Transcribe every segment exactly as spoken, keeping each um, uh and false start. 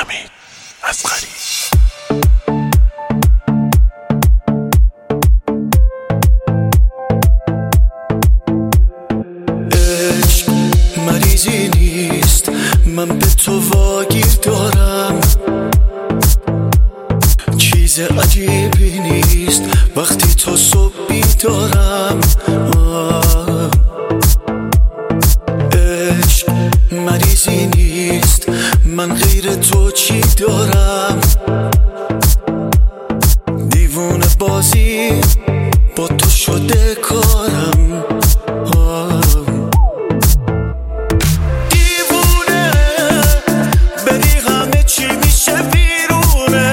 حمید اصغری. عشق مریضی نیست، من به تو واگیر دارم. چیز عجیبی نیست وقتی تو صبح بیدارم. عشق مریضی نیست، من غیر تو چی دارم؟ دیوونه بازی با تو شده کارم. دیوونه بری همه چی میشه بیرونه.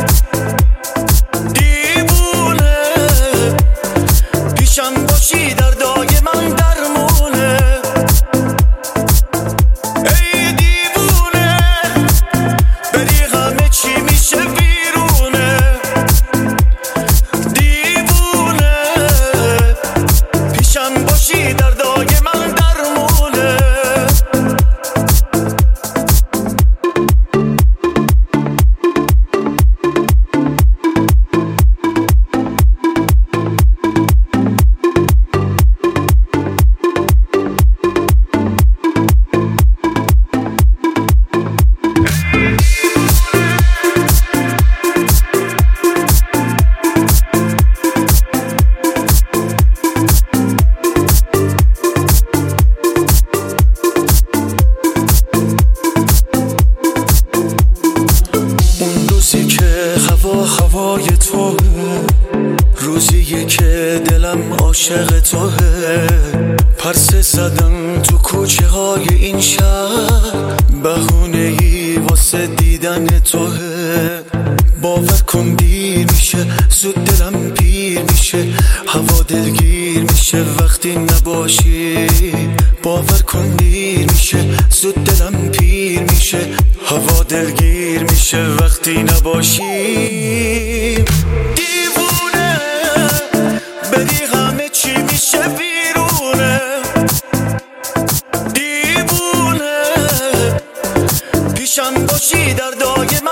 دیوونه پیشم باشی دردای من درمونه. ای دیوونه بری همه چی میشه بیرونه. دیوونه پیشم باشی دردای من درمونه. هوا هوای توه، روزیه که دلم عاشق توه. پرسه زدم تو کوچه های این شهر، بهونه ای واسه دیدن توه. باور کن دیر میشه، زود دلم پیر میشه. هوا دلگیر میشه وقتی نباشی. باور کن دیر میشه، زود دلم پیر میشه. هوا دلگیر میشه وقتی نباشی. دیوونه بری همه چی میشه بیرونه. دیوونه پیشم باشی دردای